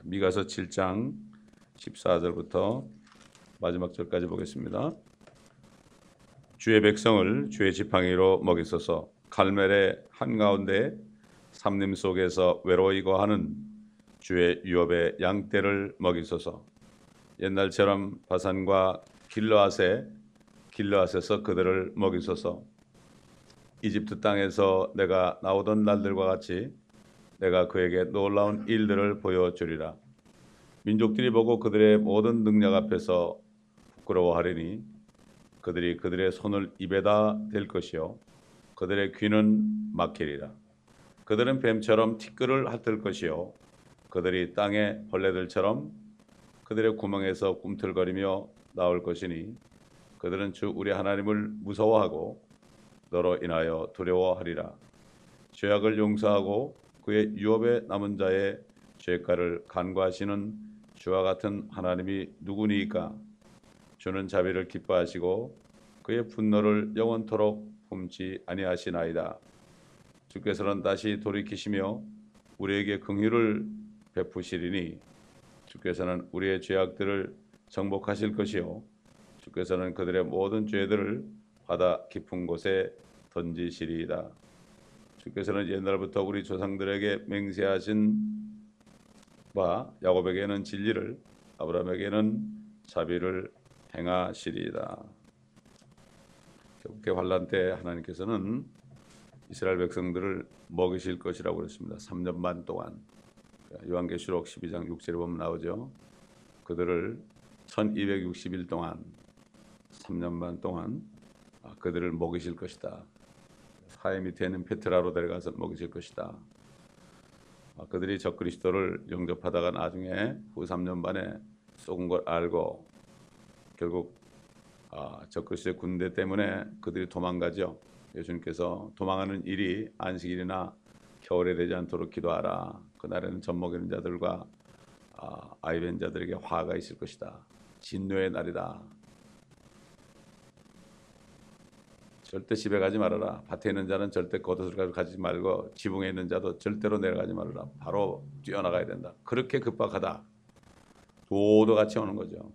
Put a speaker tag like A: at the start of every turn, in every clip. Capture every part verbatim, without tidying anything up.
A: 미가서 칠 장 십사 절부터 마지막 절까지 보겠습니다. 주의 백성을 주의 지팡이로 먹이소서. 갈멜의 한가운데 삼림 속에서 외로이 거하는 주의 유업의 양떼를 먹이소서. 옛날처럼 바산과 길르앗에 길르앗에서 그들을 먹이소서. 이집트 땅에서 내가 나오던 날들과 같이 내가 그에게 놀라운 일들을 보여주리라. 민족들이 보고 그들의 모든 능력 앞에서 부끄러워하리니 그들이 그들의 손을 입에다 댈 것이요 그들의 귀는 막히리라. 그들은 뱀처럼 티끌을 핥을 것이요 그들이 땅의 벌레들처럼 그들의 구멍에서 꿈틀거리며 나올 것이니 그들은 주 우리 하나님을 무서워하고 너로 인하여 두려워하리라. 죄악을 용서하고 그의 유업에 남은 자의 죄가를 간과하시는 주와 같은 하나님이 누구니이까? 주는 자비를 기뻐하시고 그의 분노를 영원토록 품지 아니하시나이다. 주께서는 다시 돌이키시며 우리에게 긍휼을 베푸시리니 주께서는 우리의 죄악들을 정복하실 것이요 주께서는 그들의 모든 죄들을 바다 깊은 곳에 던지시리이다. 주께서는 옛날부터 우리 조상들에게 맹세하신 바 야곱에게는 진리를 아브라함에게는 자비를 행하시리이다. 결국에 환난 때 하나님께서는 이스라엘 백성들을 먹이실 것이라고 그랬습니다. 삼 년 반 동안. 요한계시록 십이 장 육 절에 보면 나오죠. 그들을 천이백육십 일 동안 삼 년 반 동안 그들을 먹이실 것이다. 사해 밑에 있는 페트라로 데려가서 먹이실 것이다. 그들이 적그리스도를 영접하다가 나중에 후 삼 년 반에 속은 걸 알고 결국 적그리스도의 군대 때문에 그들이 도망가죠. 예수님께서 도망하는 일이 안식일이나 겨울에 되지 않도록 기도하라. 그날에는 젖 먹이는 자들과 아이 뵌 자들에게 화가 있을 것이다. 진노의 날이다. 절대 집에 가지 말아라. 밭에 있는 자는 절대 겉옷을 가지고 가지 말고 지붕에 있는 자도 절대로 내려가지 말아라. 바로 뛰어나가야 된다. 그렇게 급박하다. 도도같이 오는 거죠.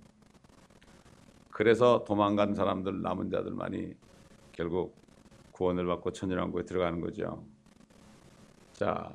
A: 그래서 도망간 사람들, 남은 자들만이 결국 구원을 받고 천년왕국에 들어가는 거죠. 자,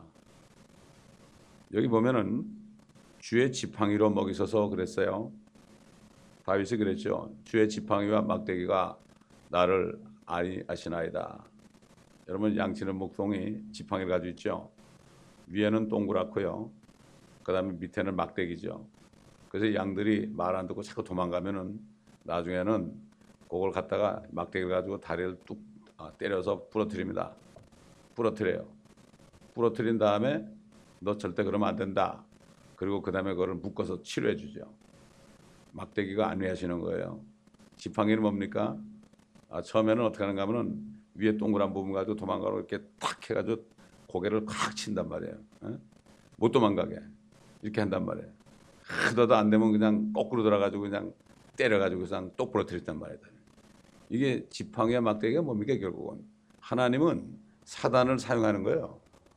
A: 여기 보면은 주의 지팡이로 먹이소서 그랬어요. 다윗이 그랬죠. 주의 지팡이와 막대기가 나를 아니하시나이다. 여러분 양치는 목동이 지팡이를 가지고 있죠. 위에는 동그랗고요. 그 다음에 밑에는 막대기죠. 그래서 양들이 말 안 듣고 자꾸 도망가면은 나중에는 그걸 갖다가 막대기를 가지고 다리를 뚝 때려서 부러뜨립니다. 부러뜨려요. 부러뜨린 다음에 너 절대 그러면 안 된다. 그리고 그 다음에 그걸 묶어서 치료해 주죠. 막대기가 안위하시는 거예요. 지팡이는 뭡니까? 아, 처음에는 어떻게 하는가 하면은 위에 동그란 부분 가지고 도망가고 이렇게 탁 해가지고 고개를 콱 친단 말이에요. 에? 못 도망가게 이렇게 한단 말이에요. 하다도 안 되면 그냥 거꾸로 돌아가지고 그냥 때려가지고 그냥 똑 부러뜨렸단 말이에요. 이게 지팡이와 막대기가 뭡니까? 결국은 하나님은 사단을 사용하는 거예요.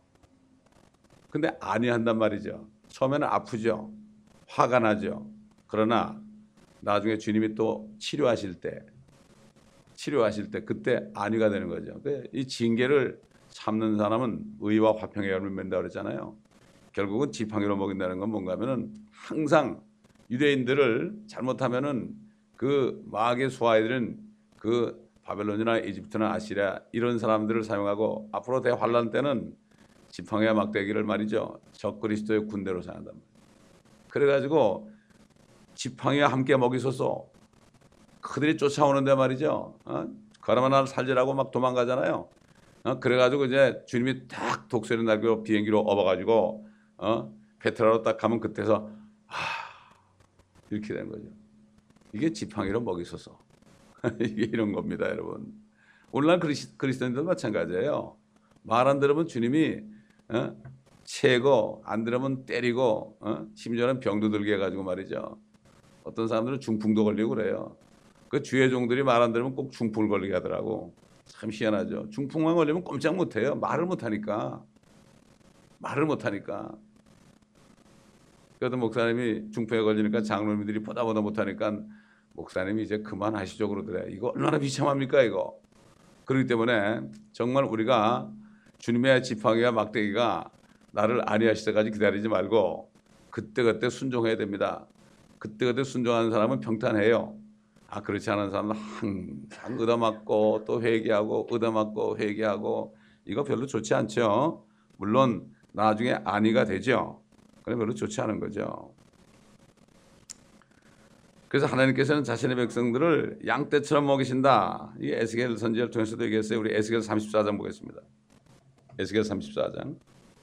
A: 근데 안위한단 말이죠. 처음에는 아프죠. 화가 나죠. 그러나 나중에 주님이 또 치료하실 때 치료하실 때 그때 안위가 되는 거죠. 이 징계를 참는 사람은 의와 화평의 열매를 맺는다고 그랬잖아요. 결국은 지팡이로 먹인다는 건 뭔가 하면은 항상 유대인들을 잘못하면은 그 마귀의 수하이들은 그 바벨론이나 이집트나 아시리아 이런 사람들을 사용하고 앞으로 대환란 때는 지팡이와 막대기를 말이죠. 적그리스도의 군대로 사용한단 말이에요. 그래가지고 지팡이와 함께 먹이소서. 그들이 쫓아오는데 말이죠. 어? 그러면 나를 살리라고 막 도망가잖아요. 어? 그래가지고 이제 주님이 딱 독수리 날개로 비행기로 업어가지고 어? 페트라로 딱 가면 그때서 아 이렇게 되는 거죠. 이게 지팡이로 먹이소서. 이게 이런 겁니다, 여러분. 오늘날 그리스, 그리스도인들 마찬가지예요. 말 안 들으면 주님이 어? 채고 안 들으면 때리고 어? 심지어는 병도 들게 해가지고 말이죠. 어떤 사람들은 중풍도 걸리고 그래요. 그 주의 종들이 말 안 들으면 꼭 중풍을 걸리게 하더라고. 참 희한하죠. 중풍만 걸리면 꼼짝 못해요. 말을 못하니까. 말을 못하니까. 그래도 목사님이 중풍에 걸리니까 장로님들이 보다 보다 못하니까 목사님이 이제 그만하시죠 그러더래. 이거 얼마나 비참합니까 이거. 그렇기 때문에 정말 우리가 주님의 지팡이와 막대기가 나를 안위하실 때까지 기다리지 말고 그때그때 순종해야 됩니다. 그때그때 순종하는 사람은 평탄해요. 아 그렇지 않은 사람은 항상 얻어맞고 또 회개하고 얻어맞고 회개하고 이거 별로 좋지 않죠. 물론 나중에 안위가 되죠. 그래 별로 좋지 않은 거죠. 그래서 하나님께서는 자신의 백성들을 양떼처럼 먹이신다. 이 에스겔 선지자를 통해서도 얘기했어요. 우리 에스겔 삼십사 장 보겠습니다. 에스겔 삼십사 장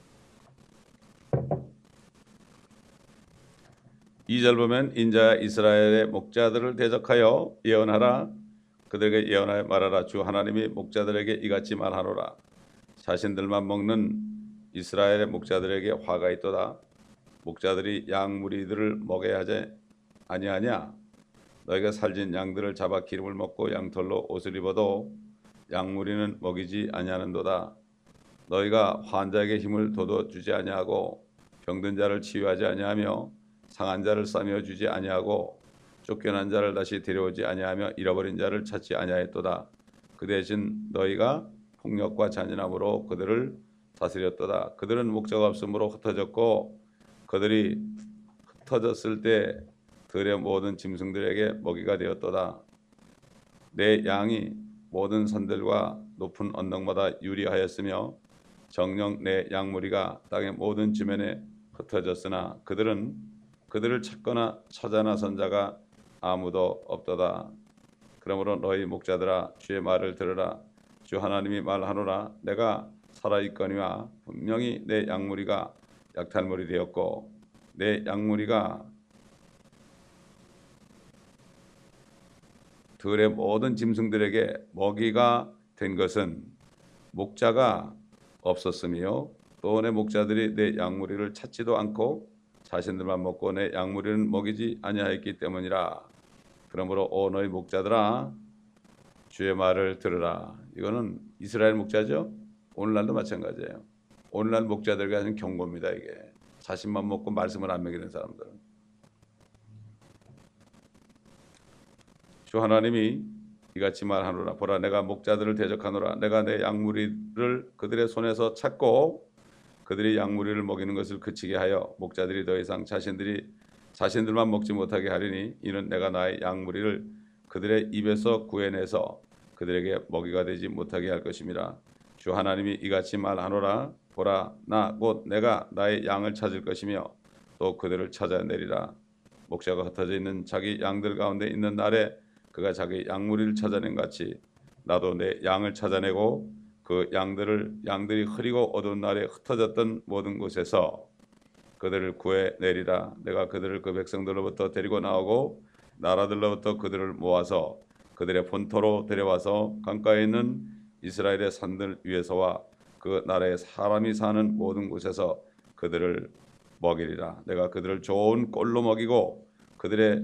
A: 이 절 보면 인자야 이스라엘의 목자들을 대적하여 예언하라. 그들에게 예언하여 말하라. 주 하나님이 목자들에게 이같이 말하노라. 자신들만 먹는 이스라엘의 목자들에게 화가 있도다. 목자들이 양 무리들을 먹여야 하지 아니하냐. 너희가 살진 양들을 잡아 기름을 먹고 양털로 옷을 입어도 양 무리는 먹이지 아니하는도다. 너희가 환자에게 힘을 돋워주지 아니하고 병든 자를 치유하지 아니하며 상한 자를 싸매어 주지 아니하고 쫓겨난 자를 다시 데려오지 아니하며 잃어버린 자를 찾지 아니하였도다. 그 대신 너희가 폭력과 잔인함으로 그들을 다스렸도다. 그들은 목자가 없으므로 흩어졌고 그들이 흩어졌을 때 들의 모든 짐승들에게 먹이가 되었도다. 내 양이 모든 산들과 높은 언덕마다 유리하였으며 정녕 내 양무리가 땅의 모든 지면에 흩어졌으나 그들은 그들을 찾거나 찾아 나선 자가 아무도 없도다. 그러므로 너희 목자들아 주의 말을 들으라. 주 하나님이 말하노라. 내가 살아있거니와 분명히 내 양무리가 약탈물이 되었고 내 양무리가 들의 모든 짐승들에게 먹이가 된 것은 목자가 없었으며 또 내 목자들이 내 양무리를 찾지도 않고 자신들만 먹고 내 양무리는 먹이지 아니하였기 때문이라. 그러므로 오 너희 목자들아 주의 말을 들으라. 이거는 이스라엘 목자죠. 오늘날도 마찬가지예요. 오늘날 목자들에게 하는 경고입니다. 이게 자신만 먹고 말씀을 안 먹이는 사람들. 주 하나님이 이같이 말하노라. 보라 내가 목자들을 대적하노라. 내가 내 양무리를 그들의 손에서 찾고 그들이 양무리를 먹이는 것을 그치게 하여 목자들이 더 이상 자신들이 자신들만 먹지 못하게 하리니 이는 내가 나의 양무리를 그들의 입에서 구해내서 그들에게 먹이가 되지 못하게 할 것임이라. 주 하나님이 이같이 말하노라. 보라 나 곧 내가 나의 양을 찾을 것이며 또 그들을 찾아내리라. 목자가 흩어져 있는 자기 양들 가운데 있는 날에 그가 자기 양무리를 찾아낸 같이 나도 내 양을 찾아내고 그 양들을 양들이 흐리고 어두운 날에 흩어졌던 모든 곳에서 그들을 구해내리라. 내가 그들을 그 백성들로부터 데리고 나오고 나라들로부터 그들을 모아서 그들의 본토로 데려와서 강가에 있는 이스라엘의 산들 위에서와 그 나라에 사람이 사는 모든 곳에서 그들을 먹이리라. 내가 그들을 좋은 꼴로 먹이고 그들의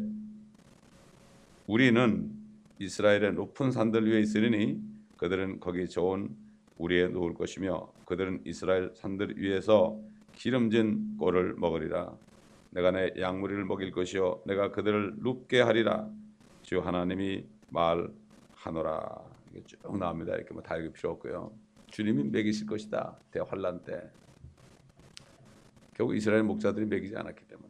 A: 우리는 이스라엘의 높은 산들 위에 있으리니 그들은 거기 좋은 우리에 놓을 것이며 그들은 이스라엘 산들 위에서 기름진 꼴을 먹으리라. 내가 내 양무리를 먹일 것이요 내가 그들을 눕게 하리라. 주 하나님이 말하노라. 이게 쭉 나옵니다. 이렇게 뭐 다 읽을 필요 없고요. 주님이 먹이실 것이다. 대환란 때. 결국 이스라엘 목자들이 먹이지 않았기 때문에.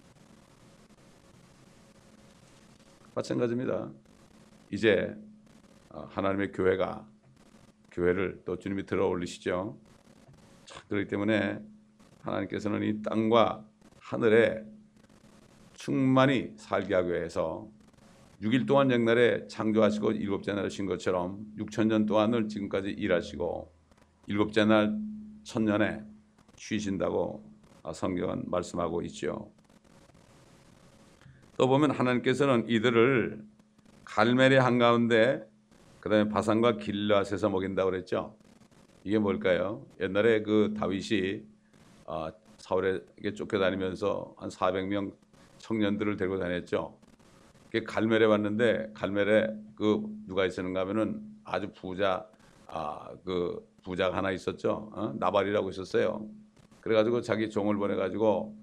A: 마찬가지입니다. 이제 하나님의 교회가 교회를 또 주님이 들어 올리시죠. 그렇기 때문에 하나님께서는 이 땅과 하늘에 충만히 살게 하기 위해서 육 일 동안 옛날에 창조하시고 일곱째 날 하신 것처럼 육천 년 동안을 지금까지 일하시고 일곱째 날 천년에 쉬신다고 성경은 말씀하고 있죠. 또 보면 하나님께서는 이들을 갈멜의 한가운데 그 다음에 바산과 길르앗에서 먹인다고 그랬죠. 이게 뭘까요? 옛날에 그 다윗이 어, 사울에게 쫓겨다니면서 한 사백 명 청년들을 데리고 다녔죠. 그게 갈멜에 왔는데 갈멜에 그 누가 있었는가 하면은 아주 부자 아, 그 부자가 하나 있었죠. 어? 나발이라고 있었어요. 그래가지고 자기 종을 보내가지고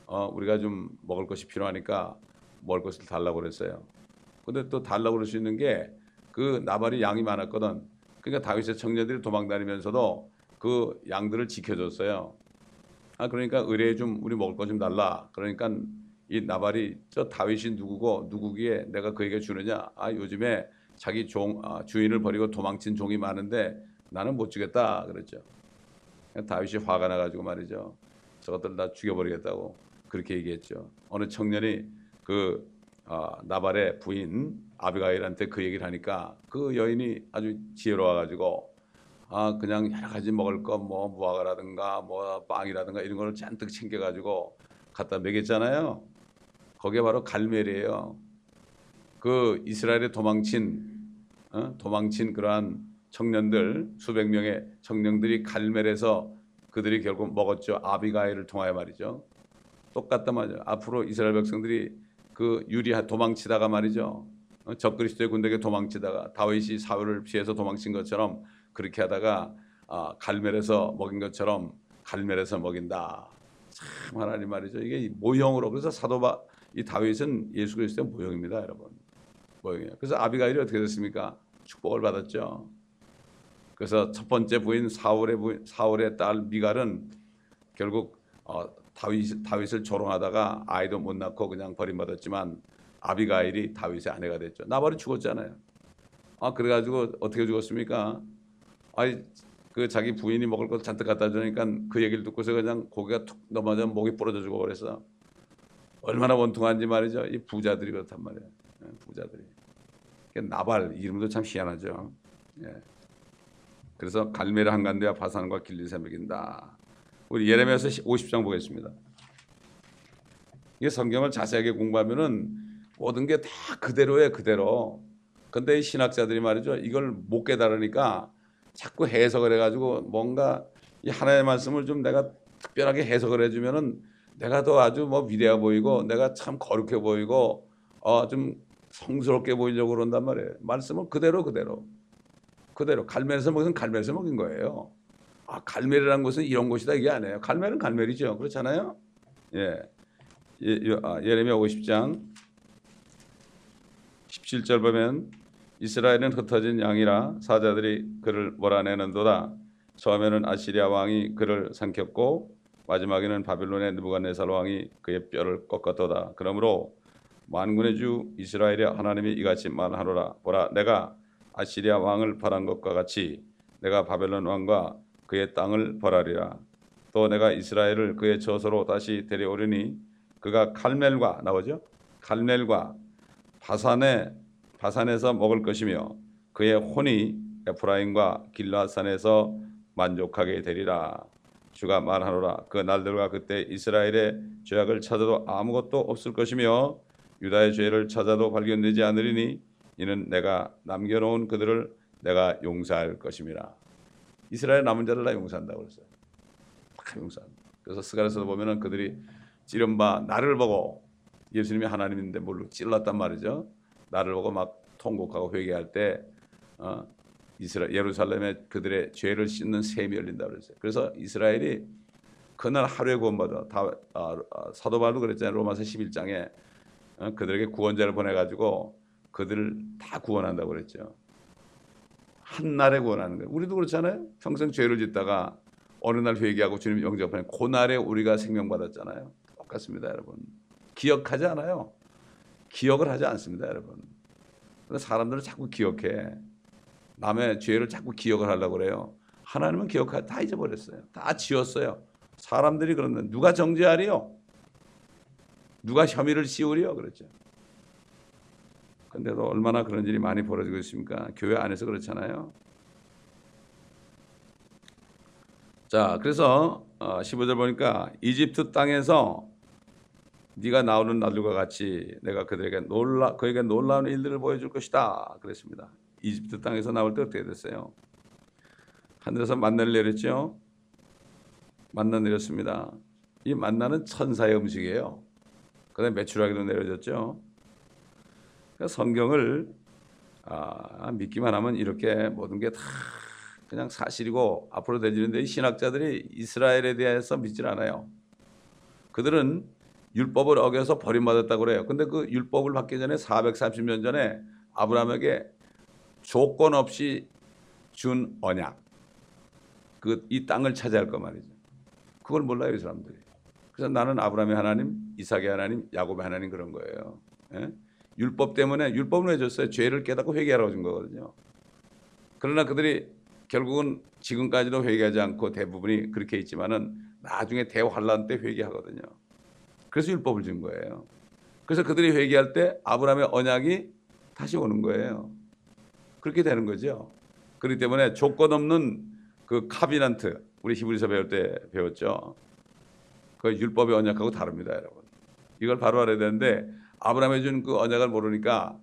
A: 어, 우리가 좀 먹을 것이 필요하니까 먹을 것을 달라고 그랬어요. 근데 또 달라고 그럴 수 있는 게 그 나발이 양이 많았거든. 그러니까 다윗의 청년들이 도망다니면서도 그 양들을 지켜줬어요. 아, 그러니까 의뢰 좀 우리 먹을 거 좀 달라. 그러니까 이 나발이 저 다윗이 누구고 누구기에 내가 그에게 주느냐? 아, 요즘에 자기 종 아, 주인을 버리고 도망친 종이 많은데 나는 못 주겠다 그랬죠. 다윗이 화가 나가지고 말이죠. 저것들 다 죽여버리겠다고 그렇게 얘기했죠. 어느 청년이 그 아, 나발의 부인 아비가일한테 그 얘기를 하니까 그 여인이 아주 지혜로워가지고 아 그냥 여러 가지 먹을 거 뭐 무화과라든가 뭐 빵이라든가 이런 거를 잔뜩 챙겨가지고 갖다 먹였잖아요. 거기에 바로 갈멜이에요. 그 이스라엘에 도망친 어? 도망친 그러한 청년들 수백 명의 청년들이 갈멜에서 그들이 결국 먹었죠. 아비가일을 통하여 말이죠. 똑같단 말이죠. 앞으로 이스라엘 백성들이 그 유리하 도망치다가 말이죠. 어? 적그리스도의 군대에게 도망치다가 다윗이 사울을 피해서 도망친 것처럼 그렇게 하다가 아, 갈멜에서 먹인 것처럼 갈멜에서 먹인다. 참 하나님 말이죠. 이게 모형으로 그래서 사도바 이 다윗은 예수 그리스도의 모형입니다, 여러분. 모형이에요. 그래서 아비가일이 어떻게 됐습니까? 축복을 받았죠. 그래서 첫 번째 부인 사울의 부인, 사울의 딸 미갈은 결국 어, 다윗 다윗을 조롱하다가 아이도 못 낳고 그냥 버림받았지만 아비가일이 다윗의 아내가 됐죠. 나발이 죽었잖아요. 아 그래가지고 어떻게 죽었습니까? 아이 그 자기 부인이 먹을 것 잔뜩 갖다 주니까 그 얘기를 듣고서 그냥 고개가 툭 넘어져 목이 부러져 주고 그래서 얼마나 원통한지 말이죠. 이 부자들이 그렇단 말이에요. 부자들이. 나발 이름도 참 희한하죠. 예. 그래서 갈멜의 한간대와 바산과 길리앗에 먹인다. 우리 예레미야서 오십 장 보겠습니다. 이게 성경을 자세하게 공부하면은 모든 게 다 그대로예요, 그대로. 근데 이 신학자들이 말이죠, 이걸 못 깨달으니까 자꾸 해석을 해가지고 뭔가 이 하나님의 말씀을 좀 내가 특별하게 해석을 해주면은 내가 더 아주 뭐 위대해 보이고 내가 참 거룩해 보이고 어 좀 성스럽게 보이려고 그런단 말이에요. 말씀은 그대로 그대로 그대로 갈멜에서 먹은 갈멜에서 먹인 거예요. 아 갈멜이라는 것은 이런 곳이다 이게 아니에요. 갈멜은 갈멜이죠. 그렇잖아요. 예, 예 아, 예레미야 오십 장 십칠 절 보면 이스라엘은 흩어진 양이라 사자들이 그를 몰아내는도다. 처음에는 아시리아 왕이 그를 삼켰고 마지막에는 바빌론의 느부갓네살 왕이 그의 뼈를 꺾었도다. 그러므로 만군의 주 이스라엘의 하나님이 이같이 말하노라. 보라 내가 아시리아 왕을 벌한 것과 같이 내가 바벨론 왕과 그의 땅을 벌하리라. 또 내가 이스라엘을 그의 저소로 다시 데려오리니 그가 칼멜과 나오죠. 칼멜과 바산에 바산에서 먹을 것이며 그의 혼이 에프라임과 길라산에서 만족하게 되리라. 주가 말하노라. 그 날들과 그때 이스라엘의 죄악을 찾아도 아무것도 없을 것이며 유다의 죄를 찾아도 발견되지 않으리니 이는 내가 남겨놓은 그들을 내가 용서할 것임이라. 이스라엘 남은 자를 다 용서한다고 그랬어요. 다 용서한다. 그래서 스가랴서도 보면은 그들이 찌른바 나를 보고 예수님이 하나님인데 뭘로 찔렀단 말이죠. 나를 보고 막 통곡하고 회개할 때 어, 이스라엘 예루살렘에 그들의 죄를 씻는 셈이 열린다 그랬어요. 그래서 이스라엘이 그날 하루에 구원받아. 다, 아, 아, 사도 바울도 그랬잖아요. 로마서 십일 장에 어, 그들에게 구원자를 보내가지고 그들을 다 구원한다고 그랬죠. 한 날에 구원하는 거예요. 우리도 그렇잖아요. 평생 죄를 짓다가 어느 날 회개하고 주님 영접하는 그날에 우리가 생명받았잖아요. 똑같습니다, 여러분. 기억하지 않아요. 기억을 하지 않습니다, 여러분. 그래서 사람들은 자꾸 기억해. 남의 죄를 자꾸 기억을 하려고 그래요. 하나님은 기억하 다 잊어버렸어요. 다 지웠어요. 사람들이 그런데 누가 정죄하리요? 누가 혐의를 씌우리요? 그랬죠. 근데도 얼마나 그런 일이 많이 벌어지고 있습니까? 교회 안에서 그렇잖아요. 자, 그래서 십오 절 보니까 이집트 땅에서 네가 나오는 날들과 같이 내가 그들에게 놀라 그에게 놀라운 일들을 보여줄 것이다 그랬습니다. 이집트 땅에서 나올 때 어떻게 됐어요? 하늘에서 만나를 내렸죠. 만나 내렸습니다. 이 만나는 천사의 음식이에요. 그다음에 메추라기도 내려졌죠. 그러니까 성경을 아, 믿기만 하면 이렇게 모든 게 다 그냥 사실이고 앞으로 되지는데 이 신학자들이 이스라엘에 대해서 믿질 않아요. 그들은 율법을 어겨서 버림받았다고 그래요. 근데 그 율법을 받기 전에 사백삼십 년 전에 아브라함에게 조건 없이 준 언약, 그 이 땅을 차지할 거 말이죠. 그걸 몰라요, 이 사람들이. 그래서 나는 아브라함의 하나님, 이삭의 하나님, 야곱의 하나님 그런 거예요. 예? 율법 때문에, 율법은 왜 줬어요? 죄를 깨닫고 회개하라고 준 거거든요. 그러나 그들이 결국은 지금까지도 회개하지 않고 대부분이 그렇게 있지만은 나중에 대환란 때 회개하거든요. 그래서 율법을 준 거예요. 그래서 그들이 회개할 때 아브라함의 언약이 다시 오는 거예요. 그렇게 되는 거죠. 그렇기 때문에 조건 없는 그 카비넌트, 우리 히브리서 배울 때 배웠죠. 그 율법의 언약하고 다릅니다, 여러분. 이걸 바로 알아야 되는데 아브라함이 준 그 언약을 모르니까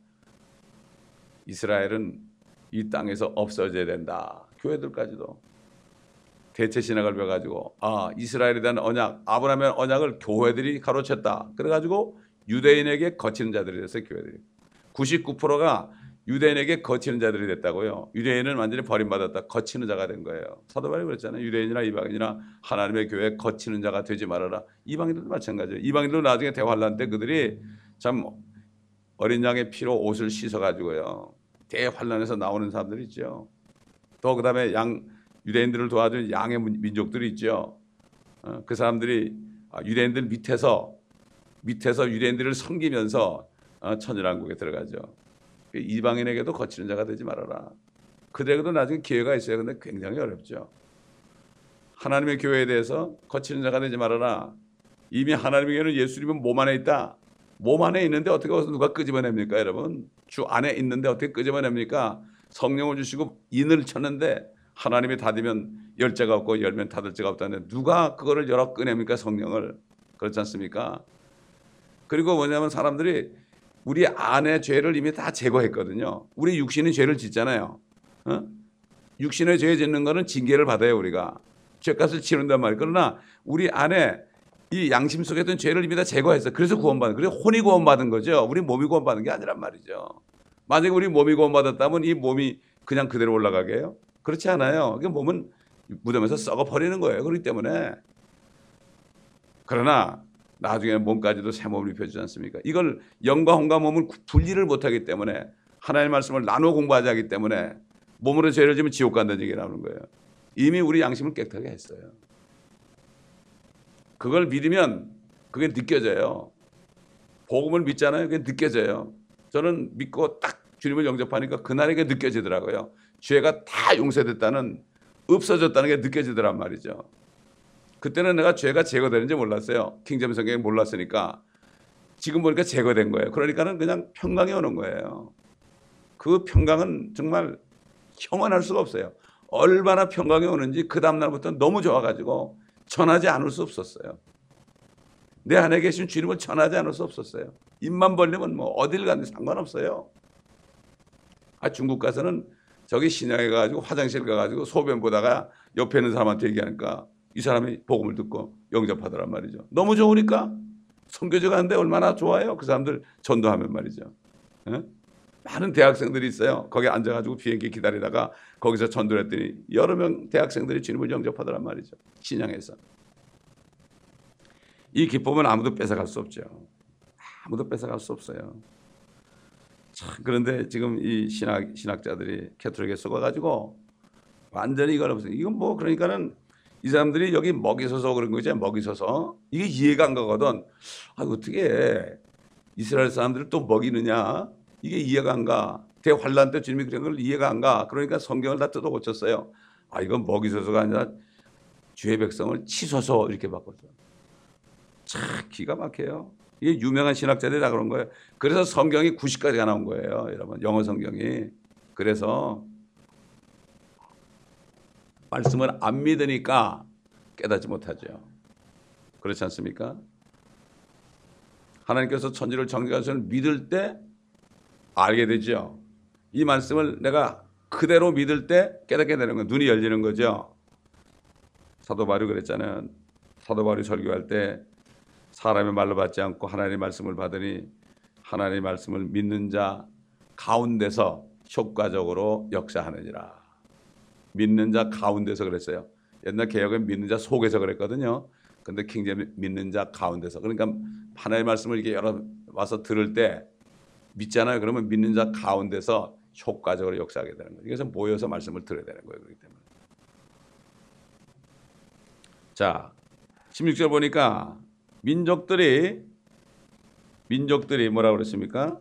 A: 이스라엘은 이 땅에서 없어져야 된다. 교회들까지도 대체 신학을 배워가지고 아 이스라엘에 대한 언약, 아브라함의 언약을 교회들이 가로챘다. 그래가지고 유대인에게 거치는 자들이 됐어요. 교회들이 구십구 퍼센트가 유대인에게 거치는 자들이 됐다고요. 유대인은 완전히 버림받았다. 거치는 자가 된 거예요. 사도 바울이 그랬잖아요. 유대인이나 이방인이나 하나님의 교회에 거치는 자가 되지 말아라. 이방인들도 마찬가지예요. 이방인들도 나중에 대환란 때 그들이 참 어린 양의 피로 옷을 씻어가지고요. 대환란에서 나오는 사람들이 있죠. 또 그다음에 양 유대인들을 도와준 양의 민족들이 있죠. 어, 그 사람들이 유대인들 밑에서 밑에서 유대인들을 섬기면서 어, 천연왕국에 들어가죠. 이방인에게도 거치는 자가 되지 말아라. 그들에게도 나중에 기회가 있어요. 근데 굉장히 어렵죠. 하나님의 교회에 대해서 거치는 자가 되지 말아라. 이미 하나님의 교회는 예수님은 몸 안에 있다. 몸 안에 있는데 어떻게 거기서 누가 끄집어냅니까, 여러분? 주 안에 있는데 어떻게 끄집어냅니까? 성령을 주시고 인을 쳤는데 하나님이 닫으면 열자가 없고 열면 닫을 자가 없다는데 누가 그거를 열어 꺼냅니까, 성령을? 그렇지 않습니까? 그리고 뭐냐면 사람들이 우리 안의 죄를 이미 다 제거했거든요. 우리 육신이 죄를 짓잖아요. 어? 육신의 죄 짓는 거는 징계를 받아요, 우리가. 죄값을 치른단 말이에요. 그러나 우리 안에 이 양심 속에 있던 죄를 이미 다 제거했어요. 그래서 구원받은, 그래서 혼이 구원받은 거죠. 우리 몸이 구원받은 게 아니란 말이죠. 만약에 우리 몸이 구원받았다면 이 몸이 그냥 그대로 올라가게요? 그렇지 않아요. 그 몸은 무덤에서 썩어버리는 거예요. 그렇기 때문에. 그러나 나중에 몸까지도 새 몸을 입혀주지 않습니까? 이걸 영과 혼과 몸을 분리를 못하기 때문에 하나님의 말씀을 나눠 공부하지 않기 때문에 몸으로 죄를 지면 지옥 간다는 얘기가 나오는 거예요. 이미 우리 양심을 깨끗하게 했어요. 그걸 믿으면 그게 느껴져요. 복음을 믿잖아요. 그게 느껴져요. 저는 믿고 딱 주님을 영접하니까 그날에 그게 느껴지더라고요. 죄가 다 용서됐다는, 없어졌다는 게 느껴지더란 말이죠. 그때는 내가 죄가 제거되는지 몰랐어요. 킹제임스 성경에 몰랐으니까. 지금 보니까 제거된 거예요. 그러니까는 그냥 평강이 오는 거예요. 그 평강은 정말 형언할 수가 없어요. 얼마나 평강이 오는지 그 다음날부터 너무 좋아가지고 전하지 않을 수 없었어요. 내 안에 계신 주님을 전하지 않을 수 없었어요. 입만 벌리면 뭐 어딜 가든 상관없어요. 아, 중국 가서는 저기 신양에 가가지고 화장실 가가지고 소변 보다가 옆에 있는 사람한테 얘기하니까 이 사람이 복음을 듣고 영접하더란 말이죠. 너무 좋으니까 선교제 가는데 얼마나 좋아요. 그 사람들 전도하면 말이죠. 에? 많은 대학생들이 있어요. 거기 앉아가지고 비행기 기다리다가 거기서 전도를 했더니 여러 명 대학생들이 주님을 영접하더란 말이죠. 신양에서. 이 기쁨은 아무도 뺏어갈 수 없죠. 아무도 뺏어갈 수 없어요. 참, 그런데 지금 이 신학, 신학자들이 캐톨릭에 속아가지고 완전히 이걸 없어요. 이건 뭐 그러니까는 이 사람들이 여기 먹이 서서 그런 거죠. 먹이 서서. 이게 이해가 안 가거든. 아, 어떻게 이스라엘 사람들을 또 먹이느냐. 이게 이해가 안 가. 대환란 때 주님이 그런 걸 이해가 안 가. 그러니까 성경을 다 뜯어 고쳤어요. 아, 이건 먹이 서서가 아니라 주의 백성을 치소서 이렇게 바꿨어요. 참 기가 막혀요. 이게 유명한 신학자들이 다 그런 거예요. 그래서 성경이 구십 가지가 나온 거예요. 여러분, 영어 성경이. 그래서 말씀을 안 믿으니까 깨닫지 못하죠. 그렇지 않습니까? 하나님께서 천지를 정직하셔서 믿을 때 알게 되죠. 이 말씀을 내가 그대로 믿을 때 깨닫게 되는 거예요. 눈이 열리는 거죠. 사도 바울이 그랬잖아요. 사도 바울이 설교할 때 사람의 말로 받지 않고 하나님의 말씀을 받으니 하나님의 말씀을 믿는 자 가운데서 효과적으로 역사하느니라. 믿는 자 가운데서 그랬어요. 옛날 개혁은 믿는 자 속에서 그랬거든요. 근데 킹제임은 믿는 자 가운데서. 그러니까 하나님의 말씀을 이렇게 여러 와서 들을 때 믿잖아요. 그러면 믿는 자 가운데서 효과적으로 역사하게 되는 거예요. 그래서 모여서 말씀을 들어야 되는 거예요. 그렇기 때문에. 자, 십육 절 보니까 민족들이 민족들이 뭐라고 그랬습니까?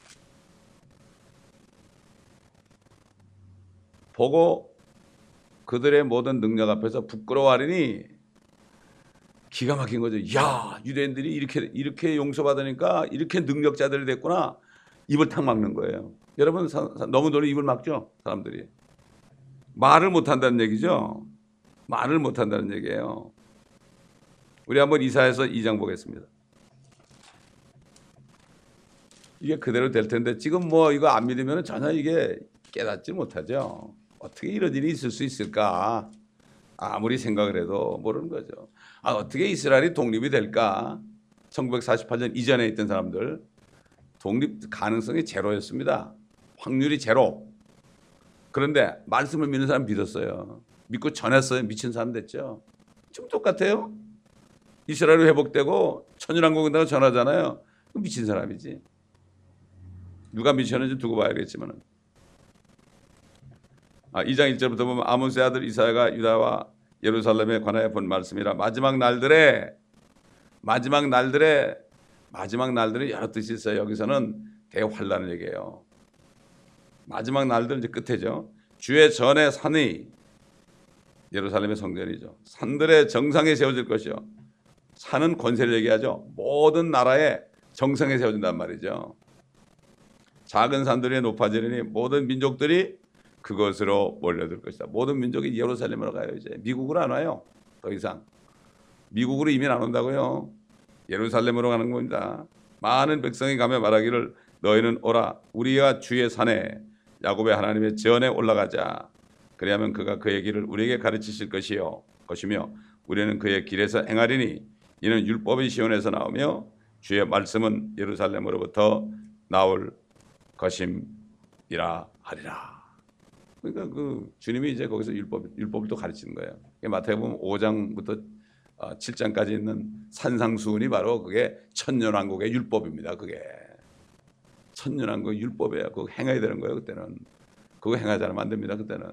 A: 보고 그들의 모든 능력 앞에서 부끄러워하리니 기가 막힌 거죠. 야, 유대인들이 이렇게 이렇게 용서받으니까 이렇게 능력자들이 됐구나. 입을 탁 막는 거예요. 여러분 사, 사, 너무 너무 입을 막죠. 사람들이 말을 못한다는 얘기죠. 말을 못한다는 얘기예요. 우리 한번 이사야서 이 장 보겠습니다. 이게 그대로 될 텐데 지금 뭐 이거 안 믿으면 전혀 이게 깨닫지 못하죠. 어떻게 이런 일이 있을 수 있을까? 아무리 생각을 해도 모르는 거죠. 아, 어떻게 이스라엘이 독립이 될까? 천구백사십팔 년 이전에 있던 사람들 독립 가능성이 제로였습니다. 확률이 제로. 그런데 말씀을 믿는 사람 믿었어요. 믿고 전했어요. 미친 사람 됐죠. 지금 똑같아요. 이스라엘이 회복되고 천연왕국이라고 전하잖아요. 미친 사람이지. 누가 미쳤는지 두고 봐야겠지만 아, 이 장 일 절부터 보면 아모스의 아들 이사야가 유다와 예루살렘에 관하여 본 말씀이라. 마지막 날들에 마지막 날들에 마지막 날들에 여러 뜻이 있어요. 여기서는 대환란을 얘기해요. 마지막 날들 이제 끝에죠. 주의 전에 산이 예루살렘의 성전이죠. 산들의 정상에 세워질 것이요. 산은 권세를 얘기하죠. 모든 나라의 정상에 세워진단 말이죠. 작은 산들이 높아지려니 모든 민족들이 그것으로 몰려들 것이다. 모든 민족이 예루살렘으로 가요. 이제 미국으로 안 와요. 더 이상 미국으로 이민 안 온다고요. 예루살렘으로 가는 겁니다. 많은 백성이 가며 말하기를 너희는 오라 우리가 주의 산에 야곱의 하나님의 전에 올라가자. 그리하면 그가 그의 길을 우리에게 가르치실 것이요 것이며 우리는 그의 길에서 행하리니 이는 율법이 시온에서 나오며 주의 말씀은 예루살렘으로부터 나올 것임이라 하리라. 그러니까 그 주님이 이제 거기서 율법 율법을 또 가르치는 거예요. 마태복음 오 장부터 칠 장까지 있는 산상수훈이 바로 그게 천년왕국의 율법입니다. 그게 천년왕국 율법이에요. 그거 행해야 되는 거예요. 그때는 그거 행하지 않으면 안 됩니다. 그때는.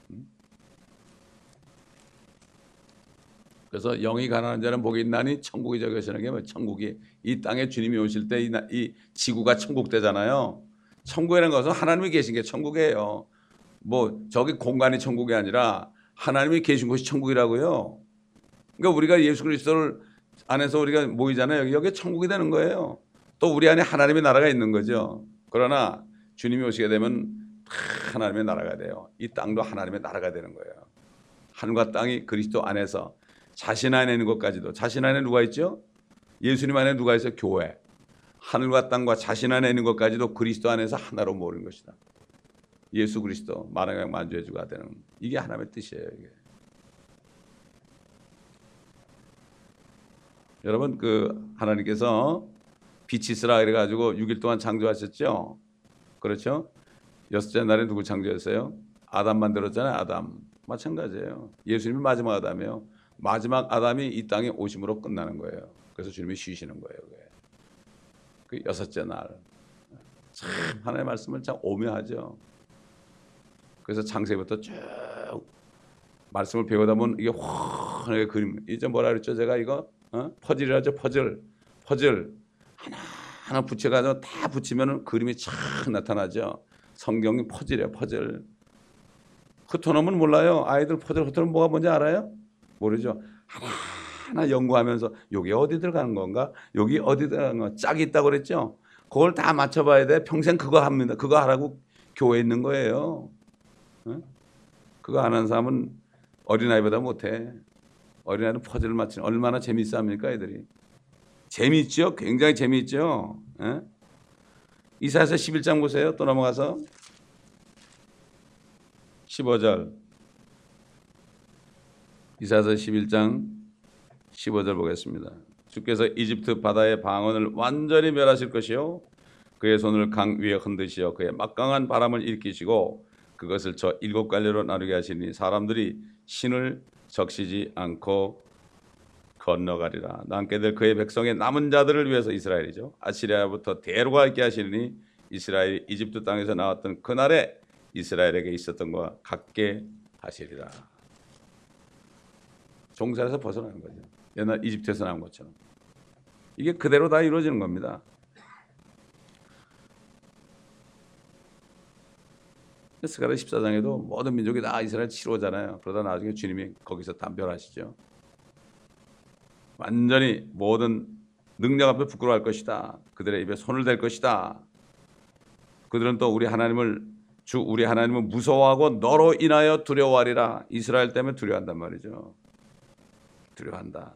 A: 그래서 영이 가난한 자는 복이 있나니 천국이 저기 계시는 게 뭐 천국이 이 땅에 주님이 오실 때 이 지구가 천국 되잖아요. 천국이라는 것은 하나님이 계신 게 천국이에요. 뭐 저기 공간이 천국이 아니라 하나님이 계신 곳이 천국이라고요. 그러니까 우리가 예수 그리스도를 안에서 우리가 모이잖아요. 여기 천국이 되는 거예요. 또 우리 안에 하나님의 나라가 있는 거죠. 그러나 주님이 오시게 되면 하나님의 나라가 돼요. 이 땅도 하나님의 나라가 되는 거예요. 하늘과 땅이 그리스도 안에서 자신 안에 있는 것까지도. 자신 안에 누가 있죠? 예수님 안에 누가 있어요? 교회. 하늘과 땅과 자신 안에 있는 것까지도 그리스도 안에서 하나로 모으는 것이다. 예수 그리스도 만왕의 만주의 주가 되는 이게 하나님의 뜻이에요. 이게. 여러분 그 하나님께서 빛이 있으라 그래가지고 육 일 동안 창조하셨죠. 그렇죠? 여섯째 날에 누구 창조했어요? 아담 만들었잖아요. 아담. 마찬가지예요. 예수님이 마지막 아담이에요. 마지막 아담이 이 땅에 오심으로 끝나는 거예요. 그래서 주님이 쉬시는 거예요. 그게. 그 여섯째 날. 참 하나님의 말씀을 참 오묘하죠. 그래서 창세기부터 쭉 말씀을 배우다 보면 이게 환하게 그림. 이제 뭐라 그랬죠? 제가 이거 어? 퍼즐이라죠. 퍼즐. 퍼즐. 하나 하나 붙여가지고 다 붙이면 그림이 쫙 나타나죠. 성경이 퍼즐이에요. 퍼즐. 흩어놓으면 몰라요. 아이들 퍼즐 흩어놓으면 뭐가 뭔지 알아요? 모르죠. 하나하나 연구하면서 여기 어디 들어가는 건가? 여기 어디 들어가는 건가? 짝이 있다고 그랬죠. 그걸 다 맞춰봐야 돼. 평생 그거 합니다. 그거 하라고 교회에 있는 거예요. 어? 그거 안 하는 사람은 어린아이보다 못해. 어린아이는 퍼즐을 맞추는 얼마나 재미있어 합니까? 애들이. 재미있죠? 굉장히 재미있죠? 예? 이사야서 십일 장 보세요. 또 넘어가서 십오 절. 이사야서 십일 장 십오 절 보겠습니다. 주께서 이집트 바다의 방언을 완전히 멸하실 것이요 그의 손을 강 위에 흔드시어 그의 막강한 바람을 일으키시고 그것을 저 일곱 갈래로 나누게 하시니 사람들이 신을 적시지 않고 건너가리라. 남게 될 그의 백성의 남은 자들을 위해서 이스라엘이죠. 아시리아부터 대로가 있게 하시니 이스라엘이 이집트 땅에서 나왔던 그날에 이스라엘에게 있었던 것과 같게 하시리라. 종살에서 벗어나는 거죠. 옛날 이집트에서 나온 것처럼. 이게 그대로 다 이루어지는 겁니다. 스가랴 십사 장에도 모든 민족이 다 이스라엘 치러오잖아요. 그러다 나중에 주님이 거기서 단별하시죠. 완전히 모든 능력 앞에 부끄러워할 것이다. 그들의 입에 손을 댈 것이다. 그들은 또 우리 하나님을 주 우리 하나님을 무서워하고 너로 인하여 두려워하리라. 이스라엘 때문에 두려워한단 말이죠. 두려워한다.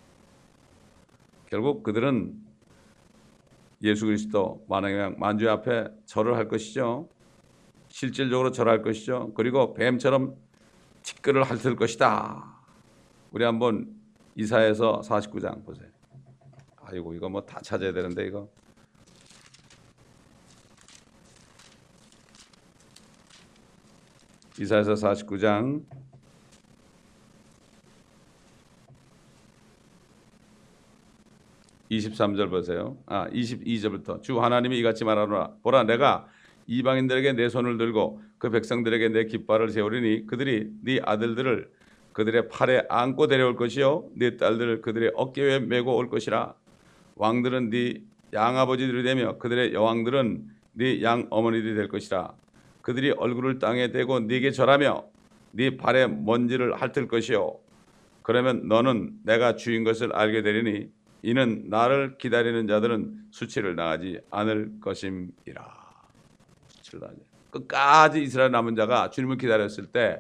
A: 결국 그들은 예수 그리스도 만왕의 만주의 앞에 절을 할 것이죠. 실질적으로 절할 것이죠. 그리고 뱀처럼 티끌을 핥을 것이다. 우리 한번 이사야서 사십구 장 보세요. 아이고 이거 뭐 다 찾아야 되는데 이거. 이사야서 사십구 장 이십삼 절 보세요. 아 이십이 절부터 주 하나님이 이같이 말하노라. 보라 내가 이방인들에게 내 손을 들고 그 백성들에게 내 깃발을 세우리니 그들이 네 아들들을 그들의 팔에 안고 데려올 것이요 네 딸들을 그들의 어깨에 메고 올 것이라. 왕들은 네 양아버지들이 되며 그들의 여왕들은 네 양어머니들이 될 것이라. 그들이 얼굴을 땅에 대고 네게 절하며 네 발에 먼지를 핥을 것이요 그러면 너는 내가 주인 것을 알게 되리니 이는 나를 기다리는 자들은 수치를 당하지 않을 것임이라. 수치를 당하지. 끝까지 이스라엘 남은 자가 주님을 기다렸을 때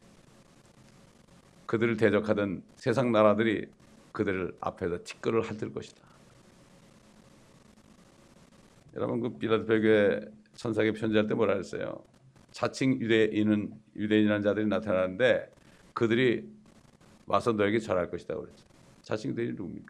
A: 그들을 대적하던 세상 나라들이 그들을 앞에서 티끌을 핥을 것이다. 여러분 그 빌라델피아 교회 천사에게 편지할 때 뭐라 했어요? 자칭 유대인은 유대인이라는 자들이 나타나는데 그들이 와서 너에게 절할 것이다 그랬죠. 자칭 유대인이 누굽니까?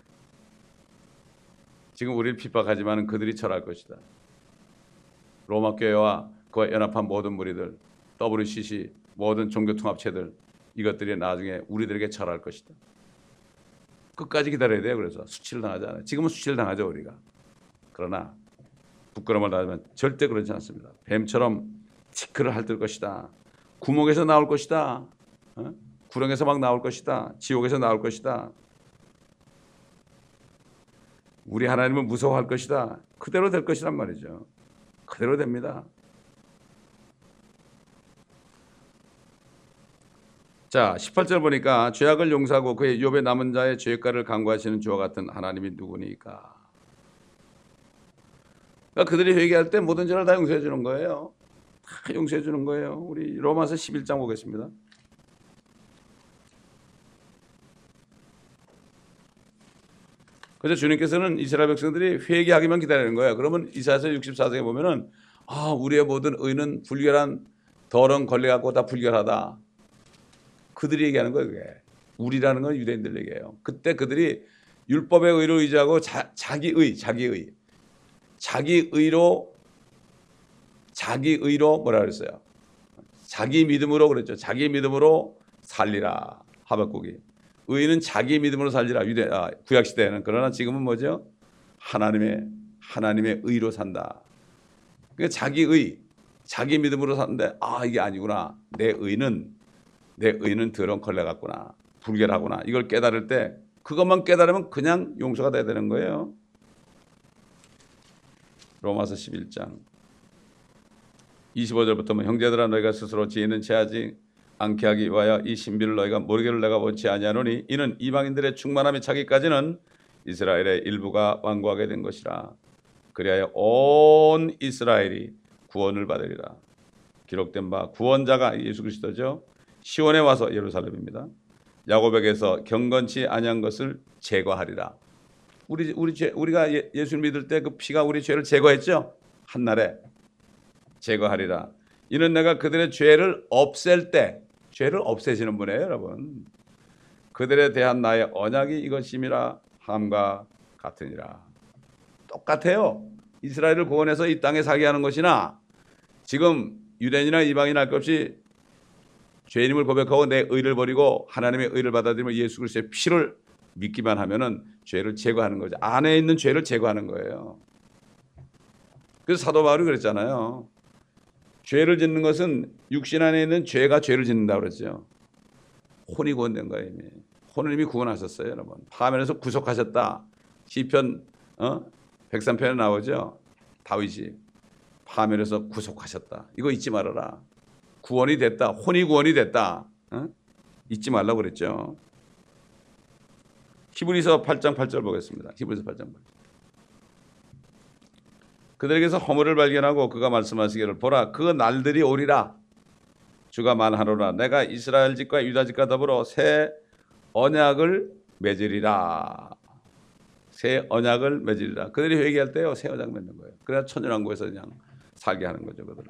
A: 지금 우리를 핍박하지만 그들이 절할 것이다. 로마 교회와 그와 연합한 모든 무리들, 더블유씨씨, 모든 종교통합체들 이것들이 나중에 우리들에게 절할 것이다. 끝까지 기다려야 돼요. 그래서 수치를 당하지 않아요. 지금은 수치를 당하죠 우리가. 그러나 부끄러움을 당하지만 절대 그렇지 않습니다. 뱀처럼 티끌을 핥을 것이다. 구멍에서 나올 것이다. 어? 구렁에서 막 나올 것이다. 지옥에서 나올 것이다. 우리 하나님을 무서워할 것이다. 그대로 될 것이란 말이죠. 그대로 됩니다. 자, 십팔 절 보니까 죄악을 용서하고 그의 욥의 남은 자의 죄가를 간구하시는 주와 같은 하나님이 누구니까. 그러니까 그들이 회개할 때 모든 죄를 다 용서해 주는 거예요. 다 용서해 주는 거예요. 우리 로마서 십일 장 보겠습니다. 그래서 주님께서는 이스라엘 백성들이 회개하기만 기다리는 거예요. 그러면 이사야서 육십사 장에 보면은 아 우리의 모든 의는 불결한 더러운 걸레 갖고 다 불결하다. 그들이 얘기하는 거예요. 그게. 우리라는 건 유대인들 얘기예요. 그때 그들이 율법의 의로 의지하고 자, 자기의, 자기의, 자기의로 자기의로 뭐라 그랬어요? 자기 믿음으로 그랬죠. 자기 믿음으로 살리라. 하박국이. 의는 자기 믿음으로 살리라. 유대 아, 구약 시대에는. 그러나 지금은 뭐죠? 하나님의 하나님의 의로 산다. 그러니까 자기의, 자기 믿음으로 사는데 아 이게 아니구나. 내 의는 내 의는 더러운 걸레 같구나. 불결하구나. 이걸 깨달을 때 그것만 깨달으면 그냥 용서가 돼야 되는 거예요. 로마서 십일 장 이십오 절부터 뭐 형제들아 너희가 스스로 지혜는 체하지 않게 하기 위하여 이 신비를 너희가 모르기를 내가 원치 아니하노니 이는 이방인들의 충만함이 차기까지는 이스라엘의 일부가 완고하게 된 것이라. 그리하여 온 이스라엘이 구원을 받으리라. 기록된 바 구원자가 예수 그리스도죠. 시온에 와서 예루살렘입니다. 야곱에게서 경건치 아니한 것을 제거하리라. 우리 우리 죄, 우리가 예, 예수 믿을 때 그 피가 우리 죄를 제거했죠. 한날에 제거하리라. 이는 내가 그들의 죄를 없앨 때 죄를 없애시는 분이에요, 여러분. 그들에 대한 나의 언약이 이것임이라 함과 같으니라. 똑같아요. 이스라엘을 구원해서 이 땅에 살게 하는 것이나 지금 유대인이나 이방인 할 것 없이 죄인임을 고백하고 내 의를 버리고 하나님의 의를 받아들이며 예수 그리스도의 피를 믿기만 하면은 죄를 제거하는 거죠. 안에 있는 죄를 제거하는 거예요. 그래서 사도 바울이 그랬잖아요. 죄를 짓는 것은 육신 안에 있는 죄가 죄를 짓는다고 그랬죠. 혼이 구원된 거예요. 이미. 혼을 이미 구원하셨어요. 여러분. 화면에서 구속하셨다. 시편 어? 백삼 편에 나오죠. 다윗이 화면에서 구속하셨다. 이거 잊지 말아라. 구원이 됐다. 혼이 구원이 됐다. 어? 잊지 말라고 그랬죠. 히브리서 팔 장 팔 절 보겠습니다. 히브리서 팔 장 팔 절. 그들에게서 허물을 발견하고 그가 말씀하시기를 보라 그 날들이 오리라. 주가 말하노라 내가 이스라엘 집과 유다 집과 더불어 새 언약을 맺으리라. 새 언약을 맺으리라. 그들이 회개할 때요 새 언약 맺는 거예요. 그래야 천연왕국에서 그냥 살게 하는 거죠. 그들은.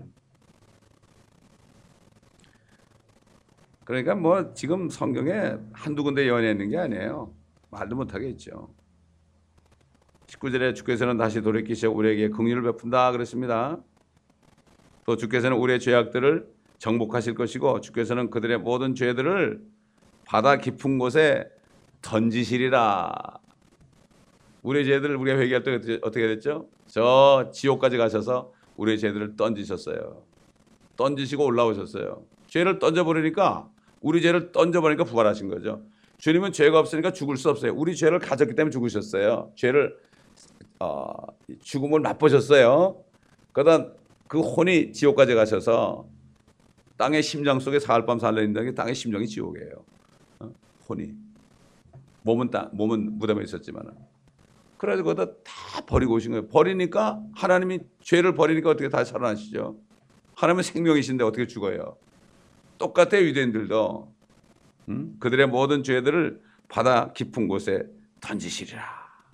A: 그러니까 뭐 지금 성경에 한두 군데 예언해 있는 게 아니에요. 말도 못하게 있죠. 십구 절에 주께서는 다시 돌이키시어 우리에게 긍휼을 베푼다 그랬습니다. 또 주께서는 우리의 죄악들을 정복하실 것이고 주께서는 그들의 모든 죄들을 바다 깊은 곳에 던지시리라. 우리의 죄들을 우리가 회개할 때 어떻게 됐죠? 저 지옥까지 가셔서 우리의 죄들을 던지셨어요. 던지시고 올라오셨어요. 죄를 던져버리니까 우리 죄를 던져버리니까 부활하신 거죠. 주님은 죄가 없으니까 죽을 수 없어요. 우리 죄를 가졌기 때문에 죽으셨어요. 죄를 어, 죽음을 맛보셨어요. 그러다 그 혼이 지옥까지 가셔서 땅의 심장 속에 사흘밤 살려있는 게 땅의 심정이 지옥이에요. 어? 혼이 몸은 땅 몸은 무덤에 있었지만 그래가지고 거기다 다 버리고 오신 거예요. 버리니까 하나님이 죄를 버리니까 어떻게 다시 살아나시죠? 하나님은 생명이신데 어떻게 죽어요? 똑같아요. 유대인들도 음? 그들의 모든 죄들을 바다 깊은 곳에 던지시리라.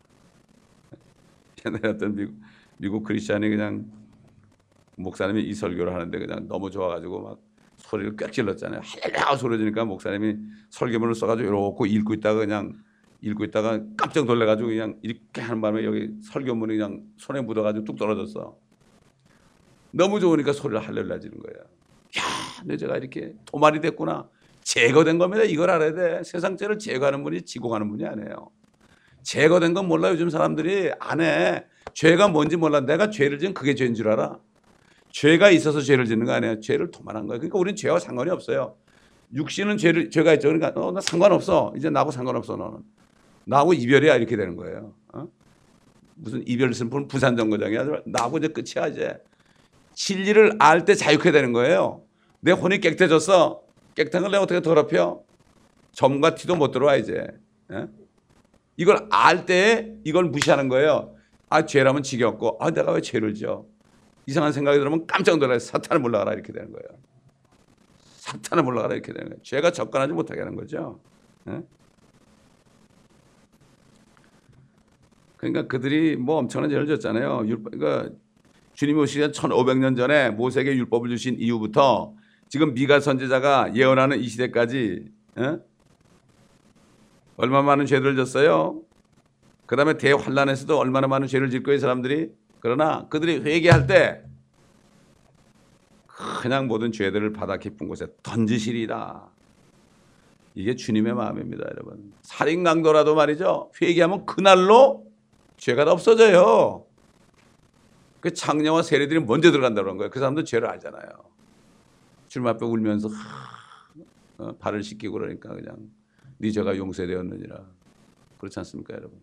A: 옛날에 어떤 미국, 미국 크리스찬이 그냥 목사님이 이 설교를 하는데 그냥 너무 좋아가지고 막 소리를 꽥 질렀잖아요. 할렐루야 소리 지니까 목사님이 설교문을 써가지고 이렇게 읽고 있다가 그냥 읽고 있다가 깜짝 놀래가지고 그냥 이렇게 하는 바람에 여기 설교문이 그냥 손에 묻어가지고 뚝 떨어졌어. 너무 좋으니까 소리를 할렐루야 지는 거예요. 야, 내 제가 이렇게 도말이 됐구나. 제거된 겁니다. 이걸 알아야 돼. 세상 죄를 제거하는 분이 지공하는 분이 아니에요. 제거된 건 몰라. 요즘 사람들이 안 해. 죄가 뭔지 몰라. 내가 죄를 지은 그게 죄인 줄 알아. 죄가 있어서 죄를 짓는 거 아니에요. 죄를 도말한 거예요. 그러니까 우리는 죄와 상관이 없어요. 육신은 죄를, 죄가 있죠. 그러니까 어, 나 상관없어. 이제 나하고 상관없어 너는. 나하고 이별이야 이렇게 되는 거예요. 어? 무슨 이별 슬픈 부산 정거장이야. 나하고 이제 끝이야 이제. 진리를 알 때 자유케 되는 거예요. 내 혼이 깨끗해졌어. 깨끗한 걸 내가 어떻게 더럽혀? 점과 티도 못 들어와 이제. 예? 이걸 알 때 이걸 무시하는 거예요. 아 죄라면 지겹고 아 내가 왜 죄를 지어? 이상한 생각이 들으면 깜짝 놀라요. 사탄을 물러가라 이렇게 되는 거예요. 사탄을 물러가라 이렇게 되는 거예요. 죄가 접근하지 못하게 하는 거죠. 예? 그러니까 그들이 뭐 엄청난 죄를 졌잖아요. 율법, 그러니까 주님이 오시기 전 천오백 년 전에 모세에게 율법을 주신 이후부터 지금 미가 선지자가 예언하는 이 시대까지 예? 얼마나 많은 죄를 졌어요. 그 다음에 대환란에서도 얼마나 많은 죄를 짓고 이 사람들이. 그러나 그들이 회개할 때 그냥 모든 죄들을 바다 깊은 곳에 던지시리라. 이게 주님의 마음입니다. 여러분. 살인 강도라도 말이죠. 회개하면 그날로 죄가 다 없어져요. 그 장녀와 세리들이 먼저 들어간다고 하는 거예요. 그 사람도 죄를 알잖아요. 주님 앞에 울면서 하, 어, 발을 씻기고 그러니까 그냥 네 죄가 용서되었느니라. 그렇지 않습니까 여러분?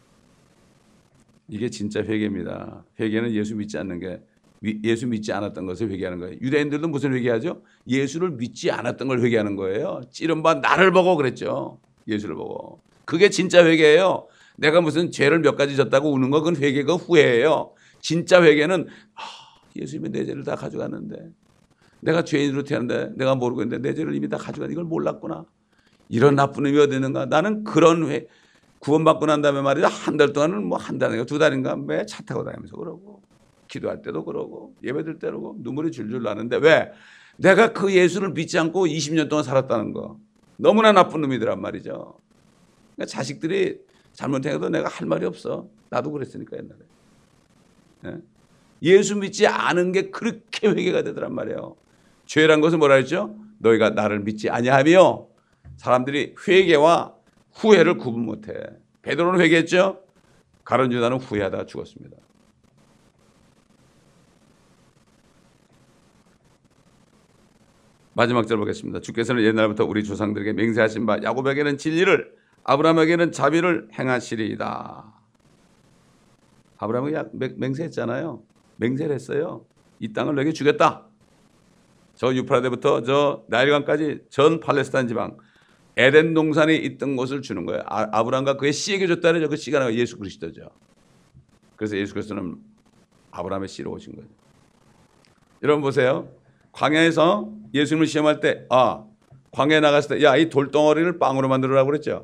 A: 이게 진짜 회개입니다. 회개는 예수 믿지 않는 게 예수 믿지 않았던 것을 회개하는 거예요. 유대인들도 무슨 회개하죠? 예수를 믿지 않았던 걸 회개하는 거예요. 찌른바 나를 보고 그랬죠. 예수를 보고. 그게 진짜 회개예요. 내가 무슨 죄를 몇 가지 졌다고 우는 거 그건 회개가 후회예요. 진짜 회개는 아, 예수님이 내 죄를 다 가져갔는데 내가 죄인으로 태어났는데 내가 모르고 있는데 내 죄를 이미 다 가져갔는데 이걸 몰랐구나. 이런 나쁜 의미 어디 있는가. 나는 그런 회 구원받고 난 다음에 말이죠. 한 달 동안은 뭐 한 달인가 두 달인가 매 차 타고 다니면서 그러고 기도할 때도 그러고 예배들 때도 그러고 눈물이 줄줄 나는데 왜? 내가 그 예수를 믿지 않고 이십 년 동안 살았다는 거. 너무나 나쁜 놈이더란 말이죠. 그러니까 자식들이 잘못해도 내가 할 말이 없어. 나도 그랬으니까 옛날에. 예? 예수 믿지 않은 게 그렇게 회개가 되더란 말이에요. 죄란 것은 뭐라 했죠? 너희가 나를 믿지 아니하며. 사람들이 회개와 후회를 구분 못해. 베드로는 회개했죠. 가룟 유다는 후회하다가 죽었습니다. 마지막 절 보겠습니다. 주께서는 옛날부터 우리 조상들에게 맹세하신 바 야곱에게는 진리를 아브라함에게는 자비를 행하시리이다. 아브라함에게 맹세했잖아요. 맹세를 했어요. 이 땅을 너에게 주겠다. 저 유프라데부터 저 나일강까지 전 팔레스타인 지방 에덴 동산에 있던 곳을 주는 거예요. 아, 아브라함과 그의 씨에게 줬다는 그 씨가 예수 그리스도죠. 그래서 예수 그리스도는 아브라함의 씨로 오신 거죠. 여러분 보세요. 광야에서 예수님을 시험할 때, 아, 광야에 나갔을 때, 야, 이 돌덩어리를 빵으로 만들으라고 그랬죠.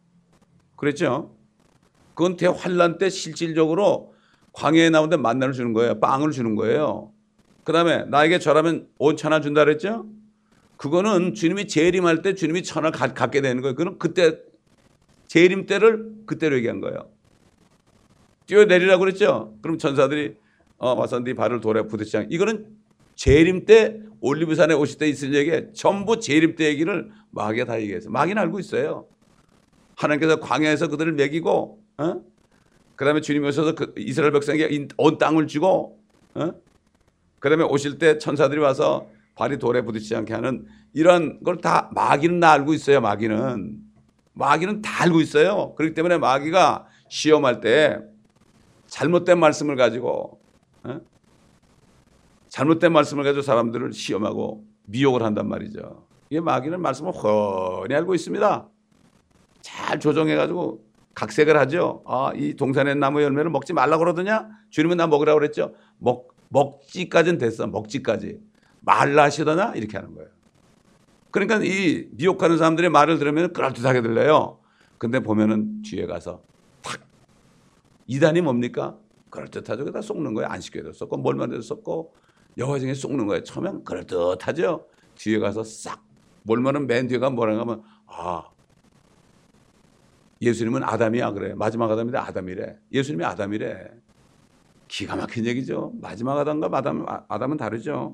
A: 그랬죠. 그건 대환란 때 실질적으로 광야에 나오는데 만나를 주는 거예요. 빵을 주는 거예요. 그 다음에 나에게 절하면 온 천하 준다 그랬죠. 그거는 주님이 재림할 때 주님이 천하를 가, 갖게 되는 거예요. 그럼 그때 재림 때를 그때로 얘기한 거예요. 뛰어내리라고 그랬죠. 그럼 천사들이 어, 와서 네 발을 돌에 부딪히자. 이거는 재림 때 올리브산에 오실 때 있을 얘기, 전부 재림 때 얘기를 마귀가 다 얘기했어요. 마귀는 알고 있어요. 하나님께서 광야에서 그들을 먹이고, 어? 그 다음에 주님이 오셔서 그 이스라엘 백성에게 온 땅을 주고, 어? 그 다음에 오실 때 천사들이 와서 발이 돌에 부딪히지 않게 하는 이런 걸 다 마귀는 다 알고 있어요. 마귀는. 마귀는 다 알고 있어요. 그렇기 때문에 마귀가 시험할 때 잘못된 말씀을 가지고, 어? 잘못된 말씀을 가지고 사람들을 시험하고 미혹을 한단 말이죠. 이게 마귀는 말씀을 훤히 알고 있습니다. 잘 조정해가지고 각색을 하죠. 아, 이 동산의 나무 열매를 먹지 말라고 그러더냐? 주님은 나 먹으라고 그랬죠. 먹, 먹지까지는 됐어. 먹지까지. 말라 하시더냐? 이렇게 하는 거예요. 그러니까 이 미혹하는 사람들의 말을 들으면 그럴듯하게 들려요. 근데 보면은 뒤에 가서 탁. 이단이 뭡니까? 그럴듯하죠. 그다 속는 거예요. 안식교에도 썩고 몰만에도 썩고 여호와중에 속는 거예요. 처음엔 그럴듯하죠. 뒤에 가서 싹 몰만은 맨 뒤에가 뭐라고 하면 아 예수님은 아담이야 그래. 마지막 아담인데 아담이래. 예수님이 아담이래. 기가 막힌 얘기죠. 마지막 아담과 아담, 아담은 다르죠.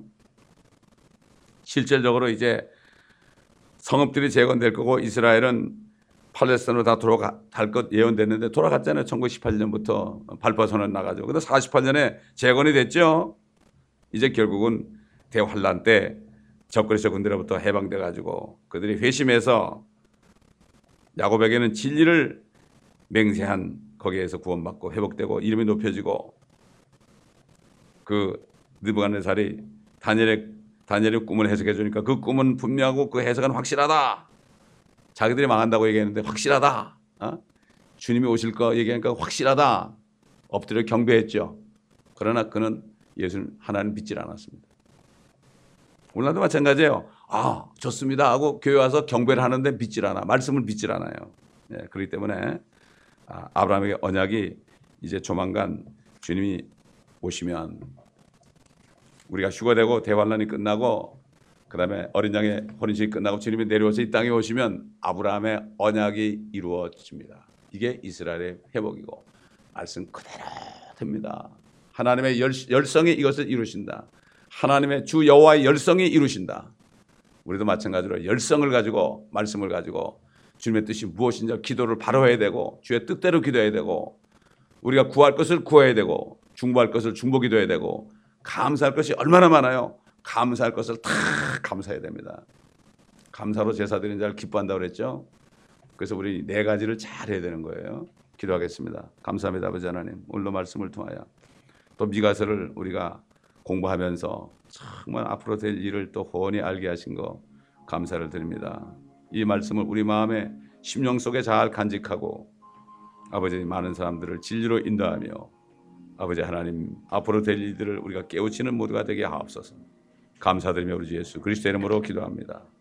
A: 실질적으로 이제 성읍들이 재건될 거고 이스라엘은 팔레스타인으로 다 돌아갈 것 예언됐는데 돌아갔잖아요. 천구백십팔 년부터 발포선언 나가지고. 근데 사십팔 년에 재건이 됐죠. 이제 결국은 대환란 때 적그리스도 군대로부터 해방돼 가지고 그들이 회심해서 야곱에게는 진리를 맹세한 거기에서 구원받고 회복되고 이름이 높여지고 그 느부갓네살이 다니엘의 다니엘의 꿈을 해석해 주니까 그 꿈은 분명하고 그 해석은 확실하다. 자기들이 망한다고 얘기했는데 확실하다. 어? 주님이 오실 거 얘기하니까 확실하다. 엎드려 경배했죠. 그러나 그는 예수는 하나님 믿질 않았습니다. 오늘도 마찬가지예요. 아 좋습니다 하고 교회 와서 경배를 하는데 믿질 않아. 말씀을 믿질 않아요. 예, 그렇기 때문에 아, 아브라함의 언약이 이제 조만간 주님이 오시면 우리가 휴가되고 대환란이 끝나고 그 다음에 어린 양의 혼인식이 끝나고 주님이 내려와서 이 땅에 오시면 아브라함의 언약이 이루어집니다. 이게 이스라엘의 회복이고 말씀 그대로 됩니다. 하나님의 열, 열성이 이것을 이루신다. 하나님의 주 여호와의 열성이 이루신다. 우리도 마찬가지로 열성을 가지고 말씀을 가지고 주님의 뜻이 무엇인지 기도를 바로 해야 되고 주의 뜻대로 기도해야 되고 우리가 구할 것을 구해야 되고 중보할 것을 중보 기도해야 되고 감사할 것이 얼마나 많아요. 감사할 것을 다 감사해야 됩니다. 감사로 제사 드리는 자를 기뻐한다고 그랬죠. 그래서 우리 네 가지를 잘 해야 되는 거예요. 기도하겠습니다. 감사합니다. 아버지 하나님. 오늘도 말씀을 통하여 또 미가서를 우리가 공부하면서 정말 앞으로 될 일을 또 훤히 알게 하신 거 감사를 드립니다. 이 말씀을 우리 마음의 심령 속에 잘 간직하고 아버지 많은 사람들을 진리로 인도하며 아버지 하나님 앞으로 될 일들을 우리가 깨우치는 모두가 되게 하옵소서. 감사드리며 우리 주 예수 그리스도의 이름으로 기도합니다.